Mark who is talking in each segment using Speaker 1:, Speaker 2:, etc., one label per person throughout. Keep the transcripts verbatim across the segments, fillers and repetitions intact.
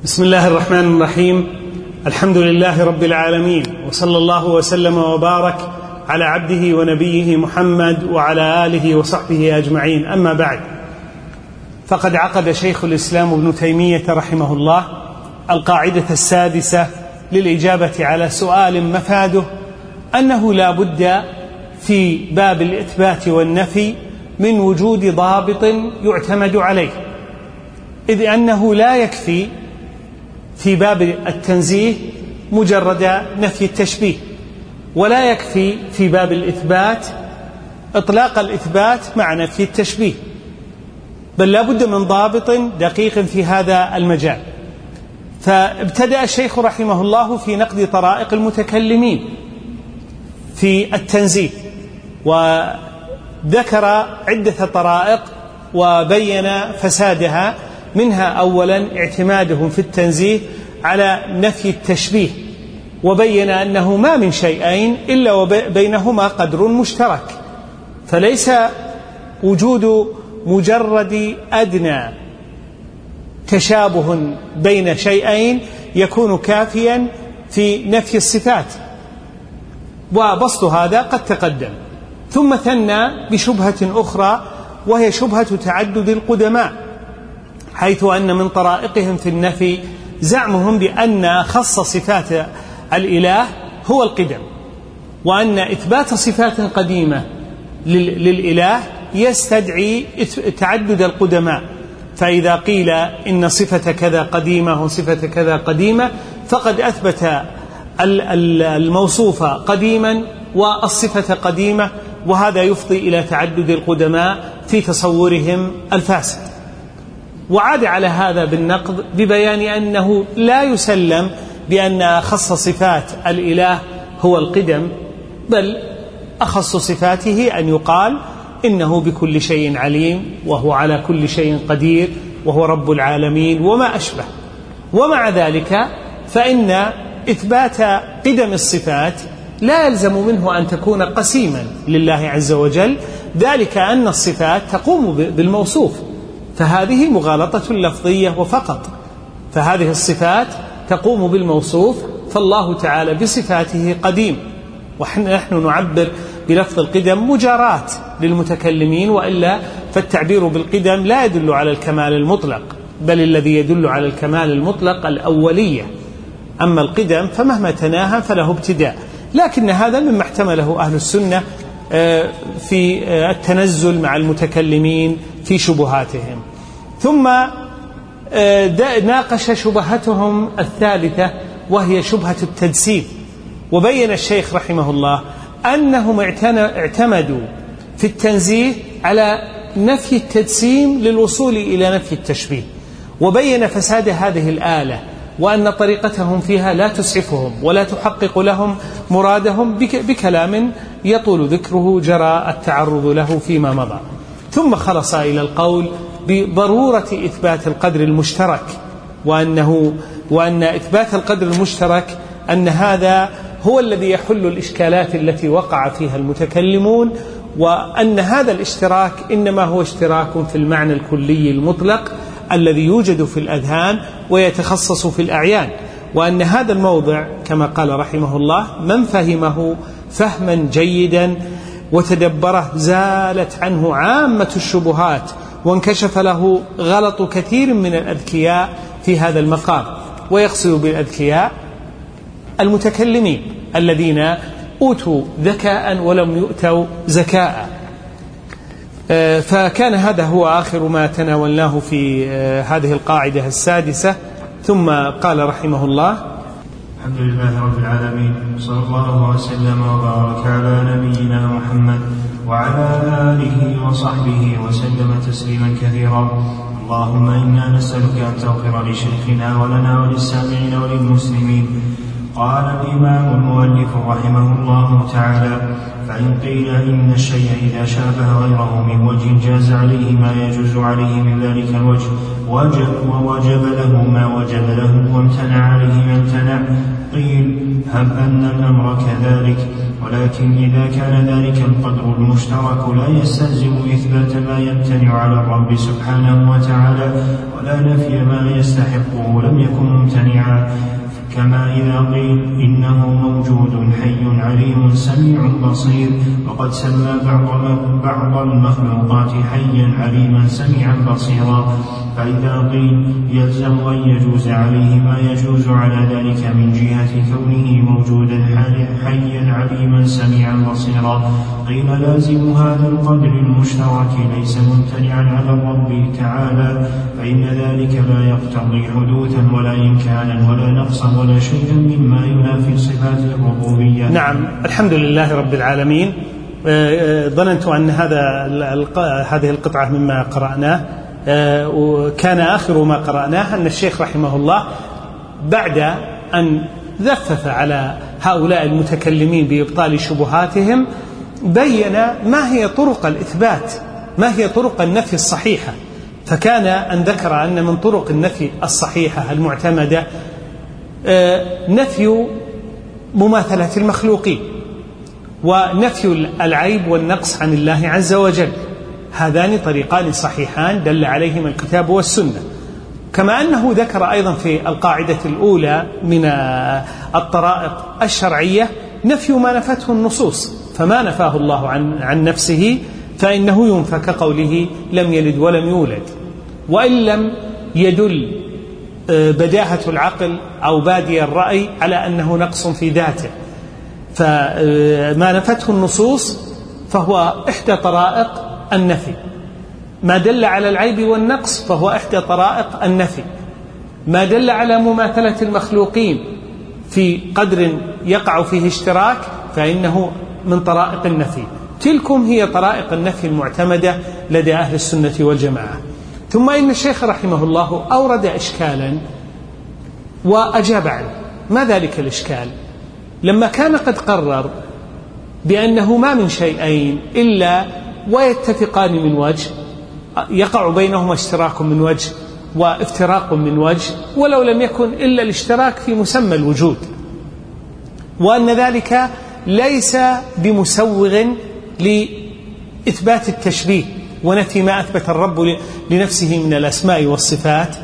Speaker 1: بسم الله الرحمن الرحيم. الحمد لله رب العالمين، وصلى الله وسلم وبارك على عبده ونبيه محمد وعلى آله وصحبه أجمعين. أما بعد، فقد عقد شيخ الإسلام ابن تيمية رحمه الله القاعدة السادسة للإجابة على سؤال مفاده أنه لا بد في باب الإثبات والنفي من وجود ضابط يعتمد عليه، إذ أنه لا يكفي في باب التنزيه مجرد نفي التشبيه، ولا يكفي في باب الإثبات إطلاق الإثبات مع نفي التشبيه، بل لا بد من ضابط دقيق في هذا المجال. فابتدأ الشيخ رحمه الله في نقد طرائق المتكلمين في التنزيه، وذكر عدة طرائق وبين فسادها، منها أولا اعتمادهم في التنزيه على نفي التشبيه، وبين أنه ما من شيئين إلا وبينهما قدر مشترك، فليس وجود مجرد أدنى تشابه بين شيئين يكون كافيا في نفي الصفات، وبسط هذا قد تقدم. ثم ثنى بشبهة أخرى، وهي شبهة تعدد القدماء، حيث أن من طرائقهم في النفي زعمهم بأن أخص صفات الإله هو القدم، وأن إثبات صفات قديمة للإله يستدعي تعدد القدماء، فإذا قيل إن صفة كذا قديمة وصفة كذا قديمة فقد أثبت الموصوف قديما والصفة قديمة، وهذا يفضي إلى تعدد القدماء في تصورهم الفاسد. وعاد على هذا بالنقد ببيان أنه لا يسلم بأن أخص صفات الإله هو القدم، بل أخص صفاته أن يقال إنه بكل شيء عليم، وهو على كل شيء قدير، وهو رب العالمين وما أشبه. ومع ذلك فإن إثبات قدم الصفات لا يلزم منه أن تكون قسيما لله عز وجل، ذلك أن الصفات تقوم بالموصوف، فهذه مغالطة لفظية وفقط، فهذه الصفات تقوم بالموصوف، فالله تعالى بصفاته قديم، ونحن نعبر بلفظ القدم مجاراة للمتكلمين، وإلا فالتعبير بالقدم لا يدل على الكمال المطلق، بل الذي يدل على الكمال المطلق الأولية، أما القدم فمهما تناهى فله ابتداء. لكن هذا مما احتمله أهل السنة في التنزل مع المتكلمين في شبهاتهم. ثم ناقش شبهتهم الثالثة، وهي شبهة التجسيم، وبين الشيخ رحمه الله أنهم اعتمدوا في التنزيه على نفي التجسيم للوصول إلى نفي التشبيه، وبين فساد هذه الآلة، وأن طريقتهم فيها لا تسعفهم ولا تحقق لهم مرادهم بكلام يطول ذكره جرى التعرض له فيما مضى. ثم خلص إلى القول بضرورة إثبات القدر المشترك، وأنه وأن إثبات القدر المشترك أن هذا هو الذي يحل الإشكالات التي وقع فيها المتكلمون، وأن هذا الاشتراك إنما هو اشتراك في المعنى الكلي المطلق الذي يوجد في الأذهان ويتخصص في الأعيان، وأن هذا الموضع كما قال رحمه الله من فهمه فهما جيدا وتدبره زالت عنه عامة الشبهات، وانكشف له غلط كثير من الأذكياء في هذا المقام، ويقصد بالأذكياء المتكلمين الذين أوتوا ذكاء ولم يؤتوا زكاء. فكان هذا هو آخر ما تناولناه في هذه القاعدة السادسة. ثم قال رحمه الله:
Speaker 2: الحمد لله رب العالمين، صلى الله وسلم وبارك على نبينا محمد وعلى آله وصحبه وسلم تسليما كثيرا. اللهم إنا نسألك أن تغفر لشيخنا ولنا وللسامعين وللمسلمين. قال الإمام المؤلف رحمه الله تعالى: فإن قيل إن الشيء إذا شابه غيره من وجه جاز عليه ما يجوز عليه من ذلك الوجه وجب ووجب له ما وجب له وامتنع عليه ما امتنع، قيل هب أن الأمر كذلك، ولكن إذا كان ذلك القدر المشترك لا يستلزم إثبات ما يمتنع على الرب سبحانه وتعالى ولا نفي ما يستحقه لم يكن ممتنعا، كما إذا قيل إنه موجود حي عليم سميع بصير، وقد سمى بعض, بعض المخلوقات حيا عليما سميعا بصيرا، فإذا قيل يلزم أن يجوز عليه ما يجوز على ذلك من جهة كونه موجودا حيا عليما سميعا بصيرا، قيل لازم هذا القدر المشترك ليس ممتنعا على الرب تعالى، فإن ذلك لا يقتضي حدوثا ولا إمكانا ولا نقصا ولا شيئا مما ينافي صفات الربوبية.
Speaker 1: نعم، الحمد لله رب العالمين. ظننت أن هذا هذه القطعة مما قرأناه وكان آخر ما قرأناه أن الشيخ رحمه الله بعد أن ذفف على هؤلاء المتكلمين بإبطال شبهاتهم بين ما هي طرق الإثبات، ما هي طرق النفي الصحيحة، فكان أن ذكر أن من طرق النفي الصحيحة المعتمدة نفي مماثلة المخلوقين ونفي العيب والنقص عن الله عز وجل، هذان طريقان صحيحان دل عليهما الكتاب والسنة. كما أنه ذكر أيضا في القاعدة الأولى من الطرائق الشرعية نفي ما نفته النصوص، فما نفاه الله عن, عن نفسه فإنه ينفى كقوله لم يلد ولم يولد، وإن لم يدل بداهة العقل أو بادي الرأي على أنه نقص في ذاته، فما نفته النصوص فهو إحدى طرائق النفي، ما دل على العيب والنقص فهو إحدى طرائق النفي، ما دل على مماثلة المخلوقين في قدر يقع فيه اشتراك فإنه من طرائق النفي. تلكم هي طرائق النفي المعتمدة لدى أهل السنة والجماعة. ثم إن الشيخ رحمه الله أورد إشكالا وأجاب عنه. ما ذلك الإشكال؟ لما كان قد قرر بأنه ما من شيئين إلا ويتفقان من وجه، يقع بينهما اشتراك من وجه وافتراق من وجه، ولو لم يكن إلا الاشتراك في مسمى الوجود، وأن ذلك ليس بمسوغ لإثبات التشبيه ونفي ما أثبت الرب لنفسه من الأسماء والصفات.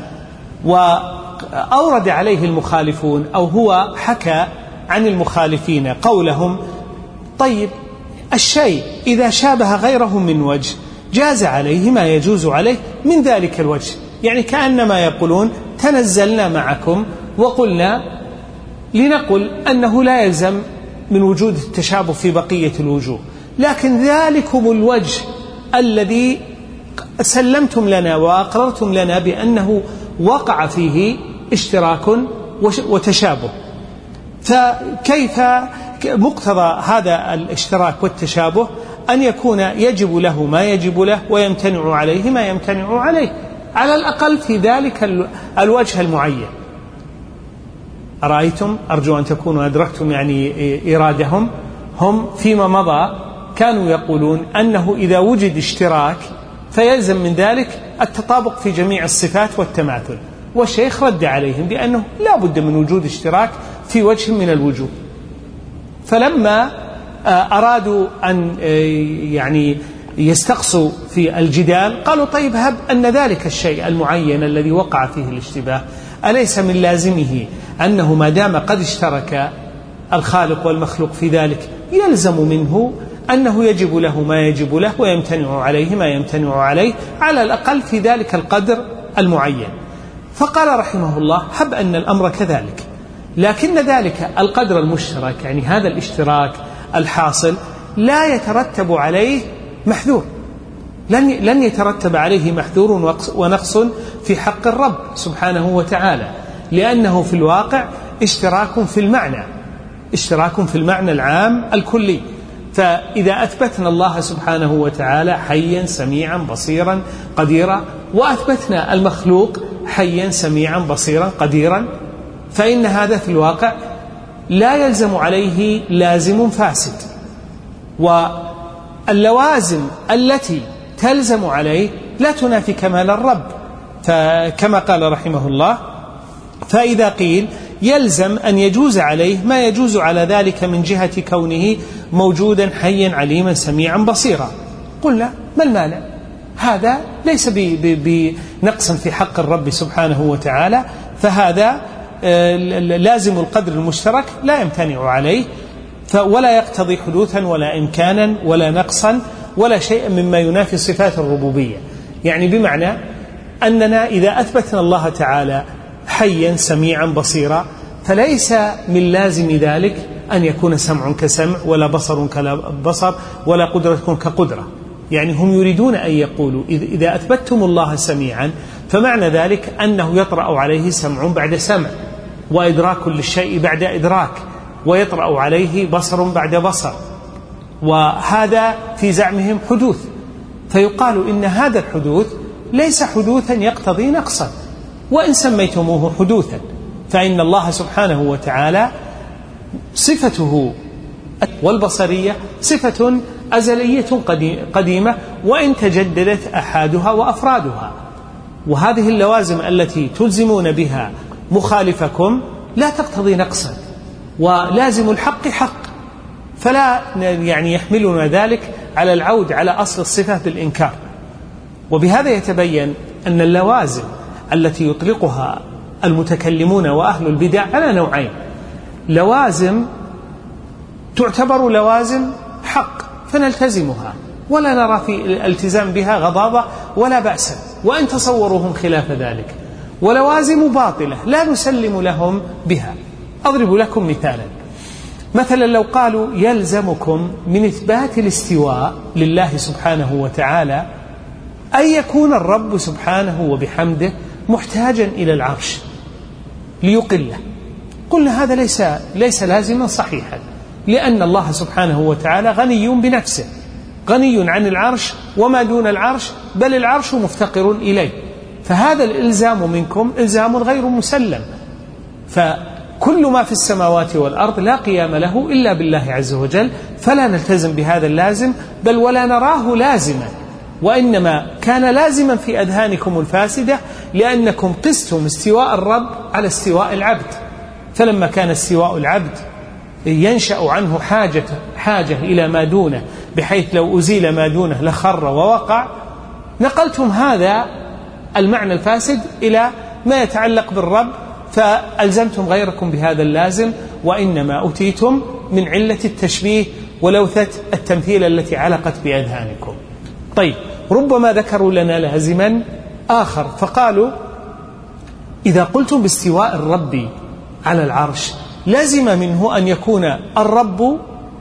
Speaker 1: وأورد عليه المخالفون أو هو حكى عن المخالفين قولهم طيب الشيء إذا شابه غيره من وجه جاز عليه ما يجوز عليه من ذلك الوجه، يعني كأنما يقولون تنزلنا معكم وقلنا لنقل أنه لا يلزم من وجود التشابه في بقية الوجوه، لكن ذلكم الوجه الذي سلمتم لنا وأقررتم لنا بأنه وقع فيه اشتراك وتشابه، فكيف مقتضى هذا الاشتراك والتشابه أن يكون يجب له ما يجب له ويمتنع عليه ما يمتنع عليه، على الأقل في ذلك الوجه المعين. أرأيتم؟ أرجو أن تكونوا أدركتم يعني إرادهم. هم فيما مضى كانوا يقولون أنه إذا وجد اشتراك فيلزم من ذلك التطابق في جميع الصفات والتماثل، والشيخ رد عليهم بأنه لا بد من وجود اشتراك في وجه من الوجوه. فلما أرادوا أن يعني يستقصوا في الجدال قالوا طيب هب أن ذلك الشيء المعين الذي وقع فيه الاشتباه أليس من لازمه أنه ما دام قد اشترك الخالق والمخلوق في ذلك يلزم منه أنه يجب له ما يجب له ويمتنع عليه ما يمتنع عليه على الأقل في ذلك القدر المعين. فقال رحمه الله هب أن الأمر كذلك، لكن ذلك القدر المشترك يعني هذا الاشتراك الحاصل لا يترتب عليه محذور، لن لن يترتب عليه محذور ونقص في حق الرب سبحانه وتعالى، لأنه في الواقع اشتراك في المعنى، اشتراك في المعنى العام الكلي. فإذا أثبتنا الله سبحانه وتعالى حيا سميعا بصيرا قديرا، وأثبتنا المخلوق حيا سميعا بصيرا قديرا، فإن هذا في الواقع لا يلزم عليه لازم فاسد، واللوازم التي تلزم عليه لا تنافي كمال الرب، فكما قال رحمه الله: فإذا قيل يلزم أن يجوز عليه ما يجوز على ذلك من جهة كونه موجودا حيا عليما سميعا بصيرا، قلنا ما المانع؟ هذا ليس بنقص في حق الرب سبحانه وتعالى، فهذا لازم القدر المشترك لا يمتنع عليه، ولا يقتضي حدوثا ولا إمكانا ولا نقصا ولا شيء مما ينافي صفات الربوبية. يعني بمعنى أننا إذا أثبتنا الله تعالى حيا سميعا بصيرا فليس من لازم ذلك أن يكون سمع كسمع ولا بصر كبصر ولا قدرة كقدرة. يعني هم يريدون أن يقولوا إذا أثبتتم الله سميعا فمعنى ذلك أنه يطرأ عليه سمع بعد سمع، وإدراك للشيء بعد إدراك، ويطرأ عليه بصر بعد بصر، وهذا في زعمهم حدوث. فيقال إن هذا الحدوث ليس حدوثا يقتضي نقصا، وإن سميتموه حدوثا فإن الله سبحانه وتعالى صفته والبصرية صفة أزلية قديمة، وإن تجددت أحادها وأفرادها. وهذه اللوازم التي تلزمون بها مخالفكم لا تقتضي نقصا، ولازم الحق حق، فلا يعني يحملنا ذلك على العود على أصل الصفة بالإنكار. وبهذا يتبين أن اللوازم التي يطلقها المتكلمون وأهل البدع على نوعين: لوازم تعتبر لوازم حق فنلتزمها ولا نرى في الالتزام بها غضاضة ولا بأس وإن تصورهم خلاف ذلك، ولوازم باطلة لا نسلم لهم بها. أضرب لكم مثالا: مثلا لو قالوا يلزمكم من إثبات الاستواء لله سبحانه وتعالى أن يكون الرب سبحانه وبحمده محتاجا إلى العرش ليقله، قلنا هذا ليس, ليس لازما صحيحا، لأن الله سبحانه وتعالى غني بنفسه، غني عن العرش وما دون العرش، بل العرش مفتقر إليه، فهذا الإلزام منكم إلزام غير مسلم. فكل ما في السماوات والأرض لا قيام له إلا بالله عز وجل، فلا نلتزم بهذا اللازم بل ولا نراه لازما، وإنما كان لازما في أذهانكم الفاسدة لأنكم قستم استواء الرب على استواء العبد، فلما كان استواء العبد ينشأ عنه حاجة, حاجة إلى ما دونه بحيث لو أزيل ما دونه لخر ووقع، نقلتم هذا المعنى الفاسد إلى ما يتعلق بالرب فألزمتم غيركم بهذا اللازم، وإنما أتيتم من علة التشبيه ولوثة التمثيل التي علقت بأذهانكم. طيب، ربما ذكروا لنا لازما آخر فقالوا إذا قلتم باستواء الرب على العرش لازم منه أن يكون الرب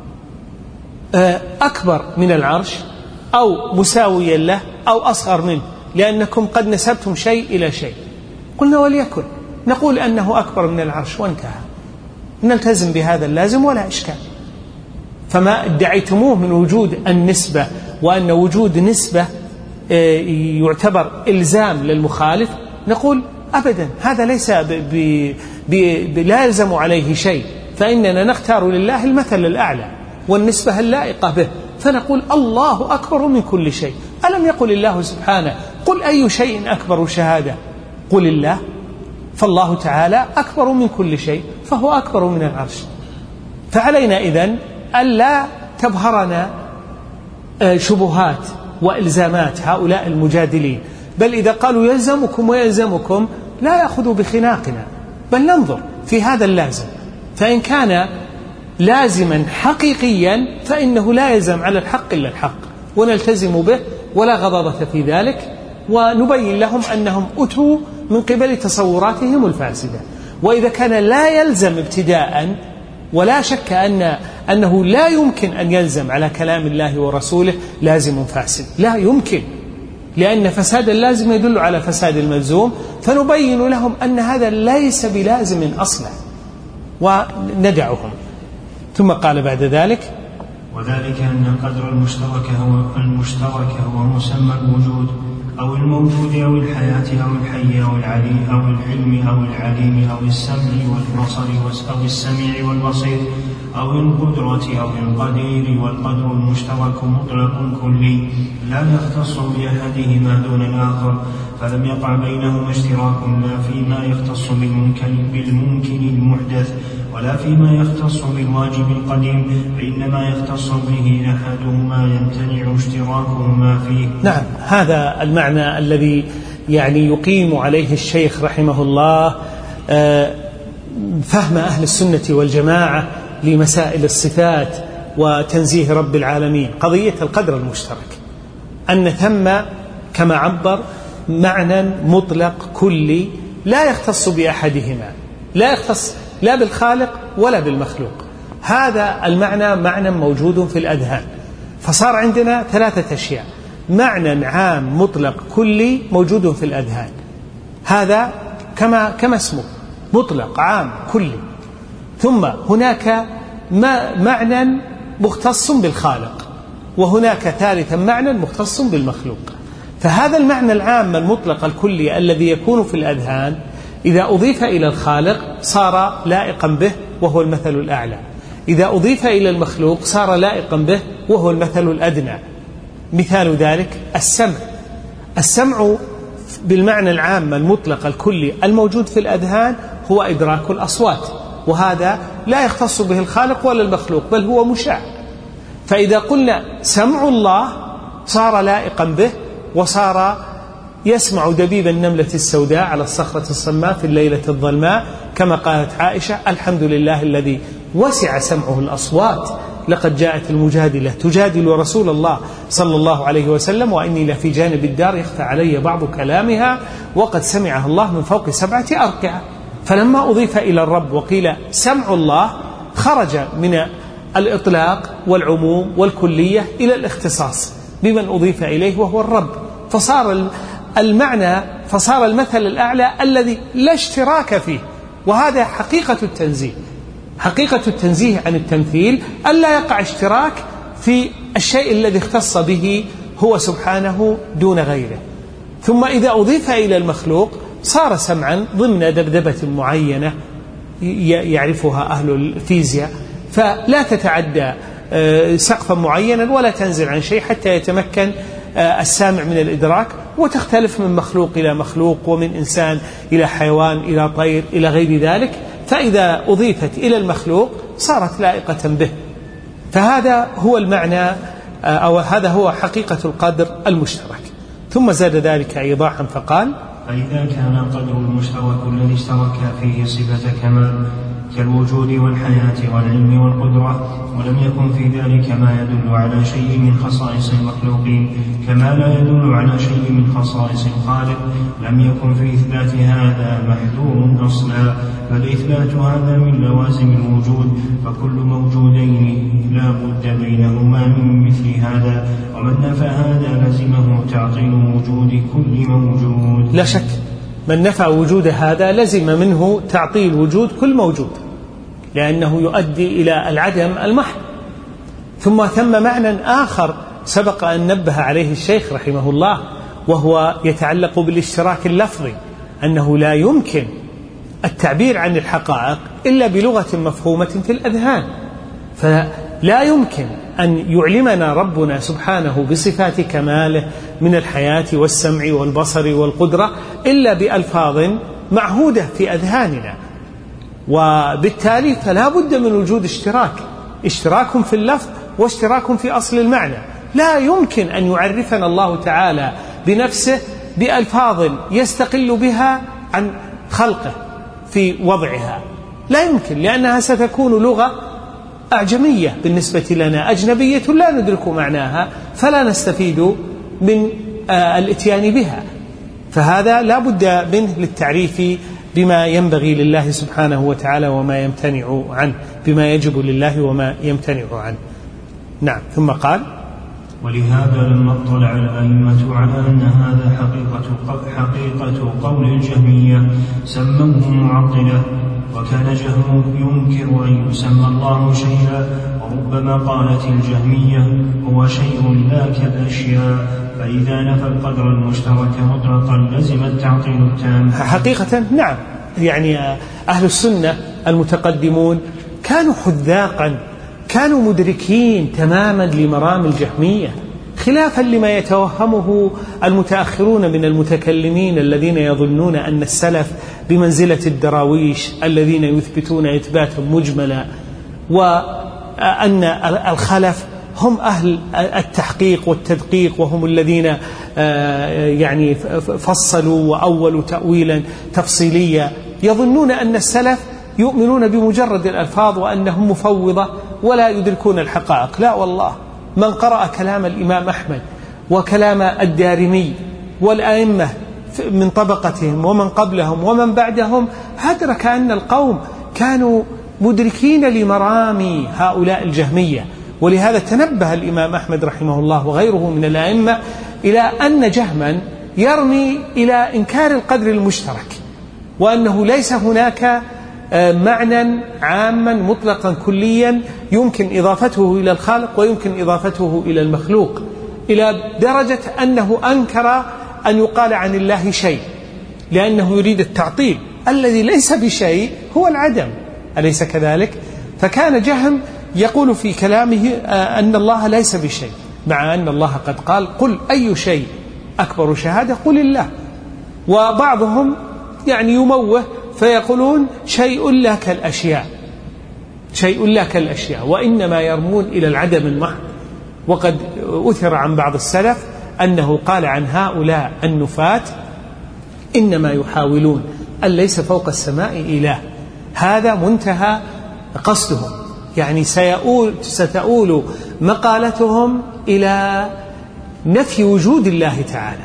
Speaker 1: أكبر من العرش أو مساويا له أو أصغر منه، لأنكم قد نسبتم شيء إلى شيء. قلنا وليكن، نقول أنه أكبر من العرش وانتهى، نلتزم بهذا اللازم ولا إشكال. فما ادعيتموه من وجود النسبة وأن وجود نسبة يعتبر إلزام للمخالف، نقول أبدا هذا ليس ب ب ب لا يلزم عليه شيء، فإننا نختار لله المثل الأعلى والنسبة اللائقة به، فنقول الله أكبر من كل شيء. ألم يقل الله سبحانه قل أي شيء أكبر شهادة؟ قل الله، فالله تعالى أكبر من كل شيء فهو أكبر من العرش. فعلينا إذن ألا تبهرنا شبهات وإلزامات هؤلاء المجادلين، بل إذا قالوا يلزمكم ويلزمكم لا يأخذوا بخناقنا، بل ننظر في هذا اللازم، فإن كان لازما حقيقيا فإنه لا يلزم على الحق إلا الحق ونلتزم به ولا غضاضة في ذلك، ونبين لهم أنهم أتوا من قبل تصوراتهم الفاسدة. وإذا كان لا يلزم ابتداء ولا شك أن أنه لا يمكن أن يلزم على كلام الله ورسوله لازم فاسد، لا يمكن، لأن فساد اللازم يدل على فساد الملزوم، فنبين لهم أن هذا ليس بلازم أصلا وندعهم. ثم قال بعد ذلك:
Speaker 2: وذلك أن القدر المشترك هو المشترك هو مسمى الوجود أو الموجود أو الحياة أو الحي أو العليم أو العلم أو العليم أو السمع والبصر أو السميع والبصير أو القدرة أو القدير. والقدر المشترك مطلق كلي لا يختص بأحدهما دون الآخر، فلم يقع بينهما اشتراك لا فيما يختص بالممكن, بالممكن المحدث ولا فيما يختص بالواجب القديم، فإنما يختص به أحدهما يمتنع اشتراكهما فيه.
Speaker 1: نعم، هذا المعنى الذي يعني يقيم عليه الشيخ رحمه الله فهم أهل السنة والجماعة لمسائل الصفات وتنزيه رب العالمين، قضية القدر المشترك، أن ثم كما عبر معنى مطلق كلي لا يختص بأحدهما، لا يختص لا بالخالق ولا بالمخلوق. هذا المعنى معنى موجود في الأذهان، فصار عندنا ثلاثة أشياء: معنى عام مطلق كلي موجود في الأذهان، هذا كما كما اسمه مطلق عام كلي. ثم هناك معنى مختص بالخالق، وهناك ثالثا معنى مختص بالمخلوق. فهذا المعنى العام المطلق الكلي الذي يكون في الأذهان إذا أضيف إلى الخالق صار لائقا به وهو المثل الأعلى، إذا أضيف إلى المخلوق صار لائقا به وهو المثل الأدنى. مثال ذلك السمع. السمع بالمعنى العام المطلق الكلي الموجود في الأذهان هو إدراك الأصوات، وهذا لا يختص به الخالق ولا المخلوق بل هو مشاع. فإذا قلنا سمع الله صار لائقا به وصار يسمع دبيب النملة السوداء على الصخرة الصماء في الليلة الظلماء، كما قالت عائشة: الحمد لله الذي وسع سمعه الأصوات، لقد جاءت المجادلة تجادل رسول الله صلى الله عليه وسلم وإني لفي جانب الدار يخفى علي بعض كلامها وقد سمعها الله من فوق سبعة أرقعة. فلما أضيف إلى الرب وقيل سمع الله خرج من الإطلاق والعموم والكلية إلى الاختصاص بمن أضيف إليه وهو الرب، فصار المعنى فصار المثل الأعلى الذي لا اشتراك فيه. وهذا حقيقة التنزيه، حقيقة التنزيه عن التمثيل ألا يقع اشتراك في الشيء الذي اختص به هو سبحانه دون غيره. ثم إذا أضيف إلى المخلوق صار سمعا ضمن دبدبة معينة يعرفها أهل الفيزياء، فلا تتعدى سقفا معينا ولا تنزل عن شيء حتى يتمكن السامع من الإدراك، وتختلف من مخلوق إلى مخلوق ومن إنسان إلى حيوان إلى طير إلى غير ذلك. فإذا أضيفت إلى المخلوق صارت لائقة به. فهذا هو المعنى أو هذا هو حقيقة القدر المشترك. ثم زاد ذلك إيضاحا فقال:
Speaker 2: فإذا كان القدر المشترك الذي اشترك فيه صفة كمال كالوجود والحياة والعلم والقدرة، ولم يكن في ذلك ما يدل على شيء من خصائص المخلوقين كما لا يدل على شيء من خصائص الخالق، لم يكن في إثبات هذا محذور أصلا، بل إثبات هذا من لوازم الوجود، فكل موجودين لا بد بينهما من مثل هذا، ومن نفى هذا لزمه تعطيل وجود كل موجود.
Speaker 1: لا شك من نفى وجود هذا لزم منه تعطيل وجود كل موجود، لأنه يؤدي إلى العدم المحض. ثم ثم معنى آخر سبق أن نبه عليه الشيخ رحمه الله، وهو يتعلق بالاشتراك اللفظي، أنه لا يمكن التعبير عن الحقائق إلا بلغة مفهومة في الأذهان، فلا يمكن أن يعلمنا ربنا سبحانه بصفات كماله من الحياة والسمع والبصر والقدرة إلا بألفاظ معهودة في أذهاننا، وبالتالي فلا بد من وجود اشتراك، اشتراك في اللفظ واشتراك في أصل المعنى. لا يمكن أن يعرفنا الله تعالى بنفسه بألفاظ يستقل بها عن خلقه في وضعها، لا يمكن، لأنها ستكون لغة أعجمية بالنسبة لنا، أجنبية لا ندرك معناها، فلا نستفيد من الاتيان بها. فهذا لا بد منه للتعريف بما ينبغي لله سبحانه وتعالى وما يمتنع عنه، بما يجب لله وما يمتنع عنه. نعم. ثم قال:
Speaker 2: ولهذا لما اطلع الأئمة على أن هذا حقيقة, حقيقة قول الجهمية سموه معطلة، وكان جهمه ينكر أن يسمى الله شيئا، وربما قالت الجهمية هو شيء لا كالأشياء، فإذا نفى القدر المشترك مطلقا لزم التعطيل التام.
Speaker 1: حقيقة نعم، يعني أهل السنة المتقدمون كانوا حذاقا، كانوا مدركين تماما لمرام الجهمية، خلافا لما يتوهمه المتأخرون من المتكلمين الذين يظنون أن السلف بمنزلة الدراويش الذين يثبتون إثباتا مجملا، وأن الخلف هم أهل التحقيق والتدقيق، وهم الذين يعني فصلوا وأولوا تأويلا تفصيليا. يظنون أن السلف يؤمنون بمجرد الألفاظ وأنهم مفوضة ولا يدركون الحقائق. لا والله، من قرأ كلام الإمام أحمد وكلام الدارمي والأئمة من طبقتهم ومن قبلهم ومن بعدهم أدرك أن القوم كانوا مدركين لمرام هؤلاء الجهمية. ولهذا تنبه الإمام أحمد رحمه الله وغيره من الأئمة إلى أن جهما يرمي إلى إنكار القدر المشترك، وأنه ليس هناك معنى عاما مطلقا كليا يمكن إضافته إلى الخالق ويمكن إضافته إلى المخلوق، إلى درجة أنه أنكر أن يقال عن الله شيء، لأنه يريد التعطيل. الذي ليس بشيء هو العدم، أليس كذلك؟ فكان جهم يقول في كلامه أن الله ليس بشيء، مع أن الله قد قال قل أي شيء أكبر شهادة قل الله. وبعضهم يعني يموه فيقولون شيء لا كالأشياء، شيء لا كالأشياء، وإنما يرمون إلى العدم المحض. وقد أثر عن بعض السلف أنه قال عن هؤلاء النفاة إنما يحاولون أن ليس فوق السماء إله. هذا منتهى قصدهم، يعني سيؤول ستؤول مقالتهم إلى نفي وجود الله تعالى،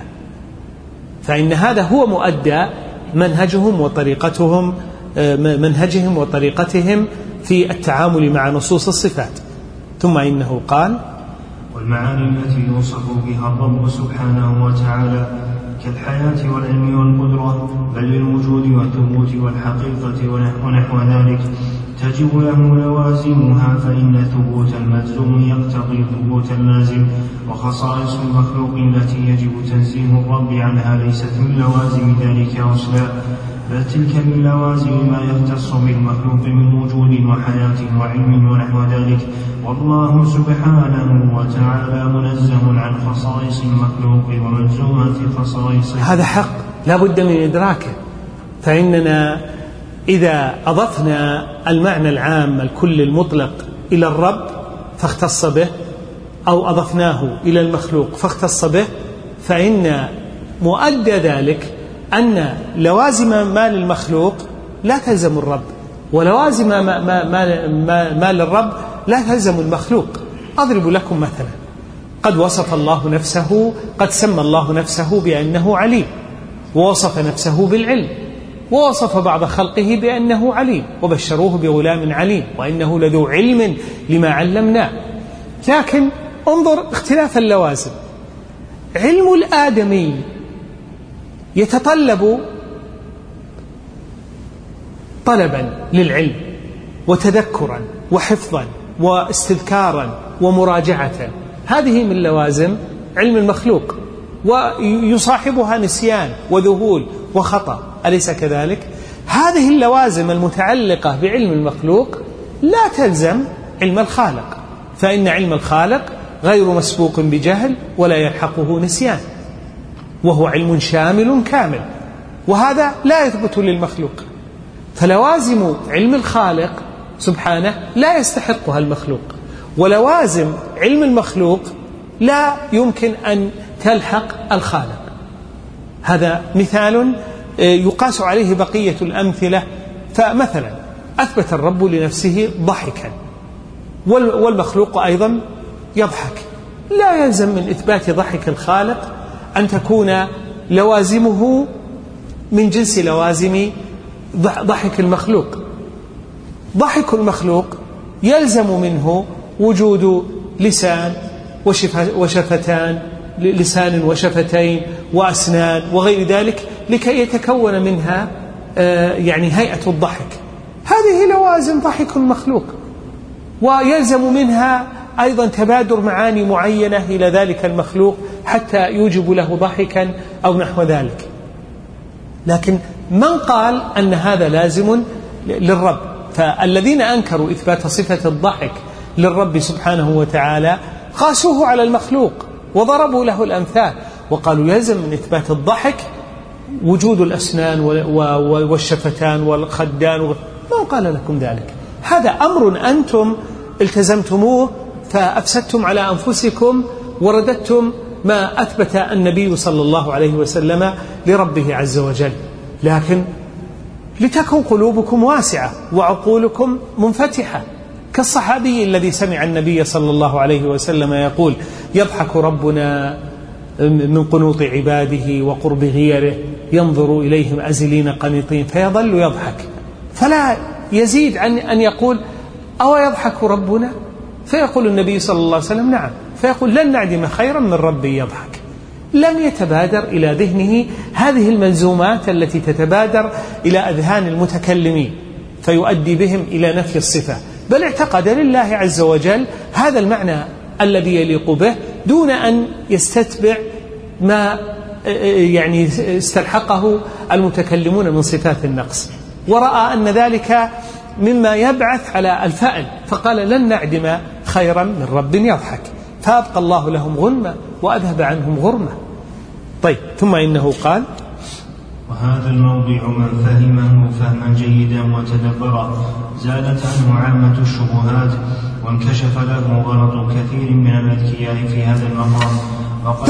Speaker 1: فإن هذا هو مؤدى منهجهم وطريقتهم منهجهم وطريقتهم في التعامل مع نصوص الصفات. ثم إنه قال:
Speaker 2: والمعاني التي يوصف بها الرب سبحانه وتعالى كالحياة والعلم والقدرة، بل بالوجود والثبوت والحقيقة ونحو ذلك، تجب له لوازمها، فإن ثبوت الملزوم يقتضي ثبوت اللازم. وخصائص المخلوق التي يجب تنزيه الرب عنها ليست من لوازم ذلك أصلا، بل تلك من لوازم ما يختص بالمخلوق من وجود وحياة وعلم ونحو ذلك. والله سبحانه وتعالى منزه عن خصائص المخلوق وملزومات خصائصه.
Speaker 1: هذا حق لا بد من إدراكه. فإننا إذا أضفنا المعنى العام الكل المطلق إلى الرب فاختص به، أو أضفناه إلى المخلوق فاختص به، فإن مؤدى ذلك أن لوازم ما للمخلوق لا تلزم الرب، ولوازم ما, ما, ما, ما, ما للرب لا تلزم المخلوق. أضرب لكم مثلا: قد وصف الله نفسه، قد سمى الله نفسه بأنه عليم، ووصف نفسه بالعلم، ووصف بعض خلقه بأنه عليم، وبشروه بغلام عليم وإنه لذو علم لما علمناه. لكن انظر اختلاف اللوازم. علم الآدمي يتطلب طلبا للعلم وتذكرا وحفظا واستذكارا ومراجعة، هذه من لوازم علم المخلوق، ويصاحبها نسيان وذهول وخطأ، أليس كذلك؟ هذه اللوازم المتعلقة بعلم المخلوق لا تلزم علم الخالق، فإن علم الخالق غير مسبوق بجهل ولا يلحقه نسيان، وهو علم شامل كامل، وهذا لا يثبت للمخلوق. فلوازم علم الخالق سبحانه لا يستحقها المخلوق، ولوازم علم المخلوق لا يمكن أن تلحق الخالق. هذا مثال يقاس عليه بقية الأمثلة. فمثلا أثبت الرب لنفسه ضحكا، والمخلوق أيضا يضحك، لا يلزم من إثبات ضحك الخالق أن تكون لوازمه من جنس لوازم ضحك المخلوق. ضحك المخلوق يلزم منه وجود لسان وشفتان، لسان وشفتين وأسنان وغير ذلك، لكي يتكون منها يعني هيئة الضحك. هذه لوازم ضحك المخلوق، ويلزم منها أيضا تبادر معاني معينة إلى ذلك المخلوق حتى يوجب له ضحكا أو نحو ذلك. لكن من قال أن هذا لازم للرب؟ فالذين أنكروا إثبات صفة الضحك للرب سبحانه وتعالى قاسوه على المخلوق وضربوا له الأمثال وقالوا يلزم من إثبات الضحك وجود الأسنان والشفتان والخدان. من قال لكم ذلك؟ هذا أمر أنتم التزمتموه فأفسدتم على أنفسكم ورددتم ما أثبت النبي صلى الله عليه وسلم لربه عز وجل. لكن لتكن قلوبكم واسعة وعقولكم منفتحة كالصحابي الذي سمع النبي صلى الله عليه وسلم يقول يضحك ربنا من قنوط عباده وقرب غيره ينظر إليهم أزلين قنطين فيظل يضحك فلا يزيد عن أن يقول أو يضحك ربنا؟ فيقول النبي صلى الله عليه وسلم نعم. فيقول لن نعدم خيرا من ربي يضحك. لم يتبادر إلى ذهنه هذه الملزومات التي تتبادر إلى أذهان المتكلمين فيؤدي بهم إلى نفي الصفة، بل اعتقد لله عز وجل هذا المعنى الذي يليق به دون أن يستتبع ما يعني استلحقه المتكلمون من صفات النقص، ورأى أن ذلك مما يبعث على الفأل فقال لن نعدم خيرا من رب يضحك، فأبقى الله لهم غنمة وأذهب عنهم غرمة. طيب، ثم إنه قال
Speaker 2: وهذا الموضع من فهمه فهما جيدا وتدبره زالت عنه عامة الشبهات وانكشف له غلط كثير من الأذكياء في هذا المقام، وقد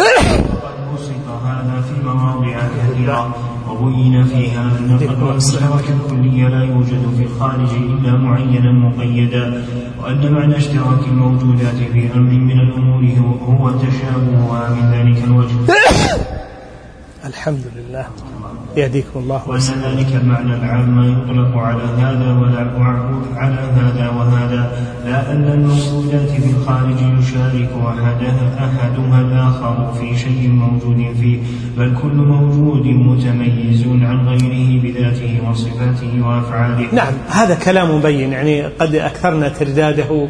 Speaker 2: بسط هذا في مواضع كثيرة وبين فيها أن القدر المشترك الكلي لا يوجد في الخارج إلا معينا مقيدا، وأن معنى اشتراك الموجودات في أمر من الأمور هو تشابهها من ذلك الوجه.
Speaker 1: الحمد لله يهديكم الله.
Speaker 2: وأن ذلك المعنى العام يطلق على هذا ولا على هذا وهذا، لا أن الموجودات في الخارج يشارك أحدها, أحدها الآخر في شيء موجود فيه، بل كل موجود متميز عن غيره بذاته وصفاته وأفعاله.
Speaker 1: نعم، هذا كلام مبين، يعني قد أكثرنا ترداده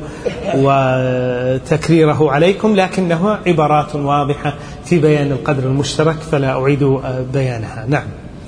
Speaker 1: وتكريره عليكم، لكنه عبارات واضحة في بيان القدر المشترك فلا أعيد بيانها. نعم.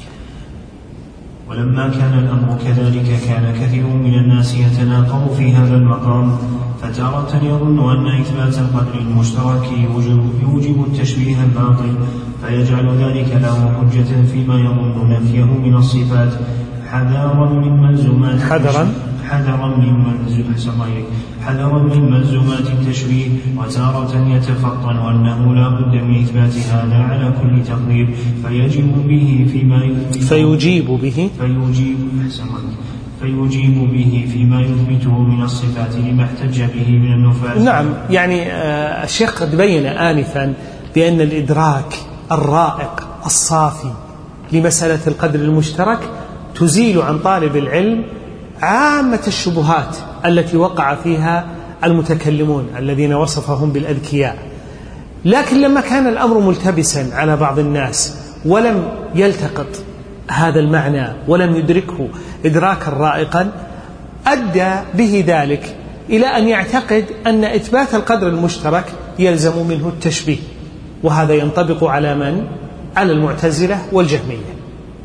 Speaker 2: ولما كان الأمر كذلك كان كثير من الناس يتناقض في هذا المقام، فتارة يظن أن إثبات القدر المشترك يوجب, يوجب التشبيه الباطل فيجعل ذلك له حجة فيما يظن نفيه من الصفات حذرا من ملزومات
Speaker 1: حذرا
Speaker 2: حذرا من ملزومات حذرا من ملزومات التشبيه، وتارة يتفطن أنه لا بد من إثبات هذا على كل تقدير فيجب به فيما يثبته
Speaker 1: فيجيب به
Speaker 2: فيجيب فيجيب به فيما يثبته من الصفات لما احتج به من النفاة.
Speaker 1: نعم، يعني الشيخ قد بين آنفا بأن الإدراك الرائق الصافي لمسألة القدر المشترك تزيل عن طالب العلم عامة الشبهات التي وقع فيها المتكلمون الذين وصفهم بالأذكياء. لكن لما كان الأمر ملتبسا على بعض الناس ولم يلتقط هذا المعنى ولم يدركه إدراكا رائقا، أدى به ذلك إلى أن يعتقد أن إثبات القدر المشترك يلزم منه التشبيه، وهذا ينطبق على من؟ على المعتزلة والجهمية.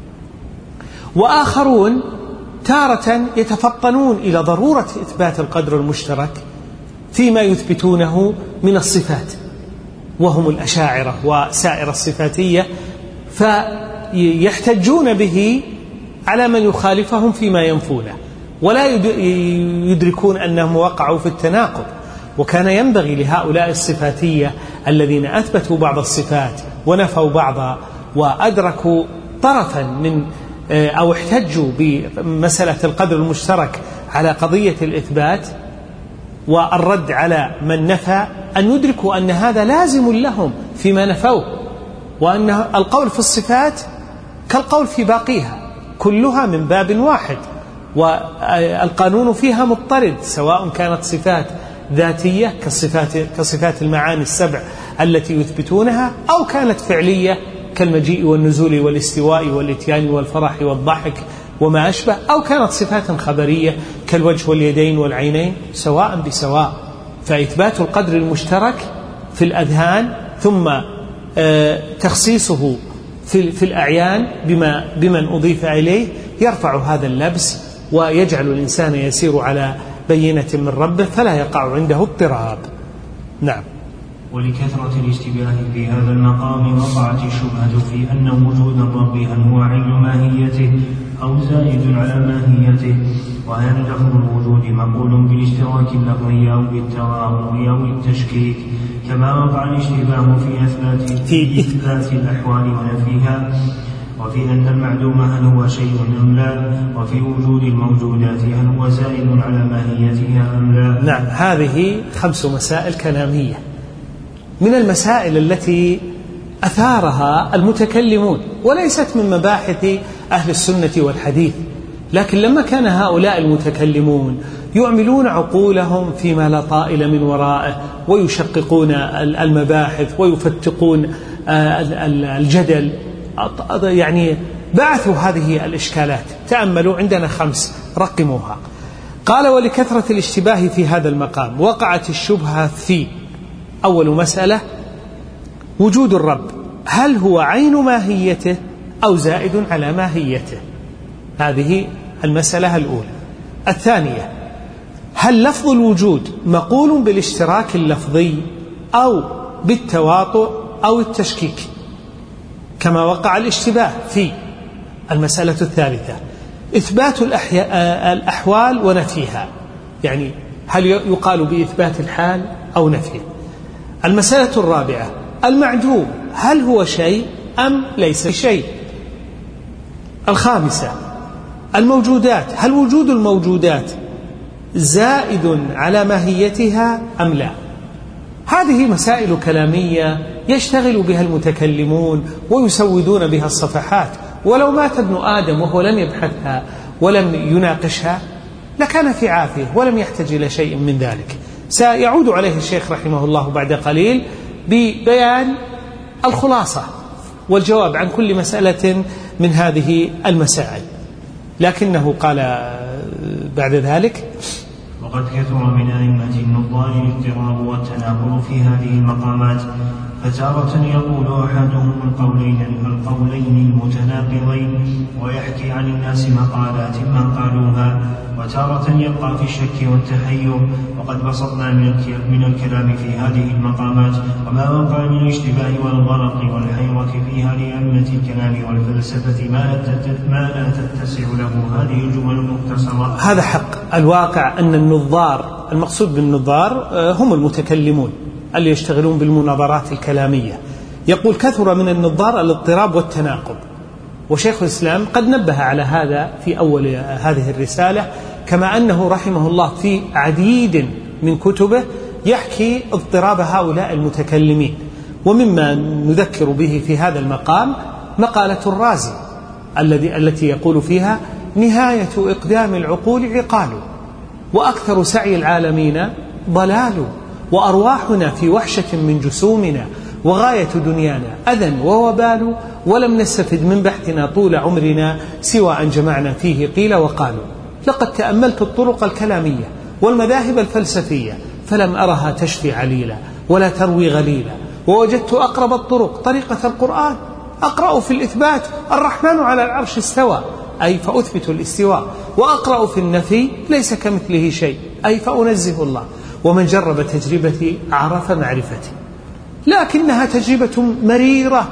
Speaker 1: وآخرون تارة يتفطنون إلى ضرورة إثبات القدر المشترك فيما يثبتونه من الصفات، وهم الأشاعرة وسائر الصفاتية، فيحتجون به على من يخالفهم فيما ينفونه، ولا يدركون أنهم وقعوا في التناقض. وكان ينبغي لهؤلاء الصفاتية الذين أثبتوا بعض الصفات ونفوا بعضا وأدركوا طرفا من أو احتجوا بمسألة القدر المشترك على قضية الإثبات والرد على من نفى، أن يدركوا أن هذا لازم لهم فيما نفوه، وأن القول في الصفات كالقول في باقيها كلها من باب واحد، والقانون فيها مضطرد، سواء كانت صفات ذاتية كصفات, كصفات المعاني السبع التي يثبتونها، أو كانت فعلية كالمجيء والنزول والاستواء والإتيان والفرح والضحك وما أشبه، أو كانت صفات خبرية كالوجه واليدين والعينين، سواء بسواء. فإثبات القدر المشترك في الأذهان ثم تخصيصه في, في الأعيان بما بمن أضيف إليه يرفع هذا اللبس ويجعل الإنسان يسير على بينة من ربه فلا يقع عنده اضطراب. نعم.
Speaker 2: ولكثرة الاشتباه في هذا المقام وقعت الشبهة في أن وجود الرب هل هو عين ماهيته أو زائد على ماهيته، وهل لفظ الوجود مقول بالاشتراك اللفظي أو بالتواضع أو التشكيك، كما وقع الاشتباه في إثبات في إثبات الأحوال ونفيها، وفي أن المعدوم هل هو شيء أم لا، وفي وجود الموجودات هل هو زائد على ماهيتها أم لا.
Speaker 1: نعم. هذه خمس مسائل كلامية من المسائل التي أثارها المتكلمون وليست من مباحث أهل السنة والحديث، لكن لما كان هؤلاء المتكلمون يعملون عقولهم فيما لا طائل من ورائه ويشققون المباحث ويفتقون الجدل، يعني بعثوا هذه الإشكالات. تأملوا، عندنا خمس رقموها. قال: ولكثرة الاشتباه في هذا المقام وقعت الشبهة في: أول مسألة وجود الرب هل هو عين ماهيته أو زائد على ماهيته، هذه المسألة الأولى. الثانية: هل لفظ الوجود مقول بالاشتراك اللفظي أو بالتواطؤ أو التشكيك، كما وقع الاشتباه في المسألة الثالثة: إثبات الأحوال ونفيها، يعني هل يقال بإثبات الحال أو نفيه. المسألة الرابعة: المعدوم هل هو شيء أم ليس شيء. الخامسة: الموجودات هل وجود الموجودات زائد على ماهيتها أم لا. هذه مسائل كلامية يشتغل بها المتكلمون ويسودون بها الصفحات، ولو مات ابن آدم وهو لم يبحثها ولم يناقشها لكان في عافية ولم يحتاج إلى شيء من ذلك. سيعود عليه الشيخ رحمه الله بعد قليل ببيان الخلاصة والجواب عن كل مسألة من هذه المسائل، لكنه قال بعد ذلك:
Speaker 2: وقد كثر من أئمة النظار الاضطراب والتناقض في هذه المقامات، فتارة يقول أحدهم القولين القولين المتناقضين ويحكي عن الناس مقالات ما قالوها، وتارة يبقى في الشك والتحير. وقد بسطنا من الكلام في هذه المقامات وما وقع من الاشتباه والغرق والحيرة فيها لأئمة الكلام والفلسفة ما لا تتسع له هذه الجمل المختصرة.
Speaker 1: هذا حق. الواقع أن النظار، المقصود بالنظار هم المتكلمون اللي يشتغلون بالمناظرات الكلامية. يقول: كثر من النظار الاضطراب والتناقض، وشيخ الإسلام قد نبه على هذا في أول هذه الرسالة، كما أنه رحمه الله في عديد من كتبه يحكي اضطراب هؤلاء المتكلمين. ومما نذكر به في هذا المقام مقالة الرازي الذي التي يقول فيها: نهاية إقدام العقول عقال، وأكثر سعي العالمين ضلال، وأرواحنا في وحشة من جسومنا، وغاية دنيانا أذى ووبال، ولم نستفد من بحثنا طول عمرنا سوى أن جمعنا فيه قيل وقالوا. لقد تأملت الطرق الكلامية والمذاهب الفلسفية فلم أرها تشفي عليلا ولا تروي غليلا، ووجدت أقرب الطرق طريقة القرآن. أقرأ في الإثبات: الرحمن على العرش استوى، أي فأثبت الاستواء، وأقرأ في النفي: ليس كمثله شيء، أي فأنزه الله. ومن جرب تجربتي عرف معرفتي. لكنها تجربة مريرة،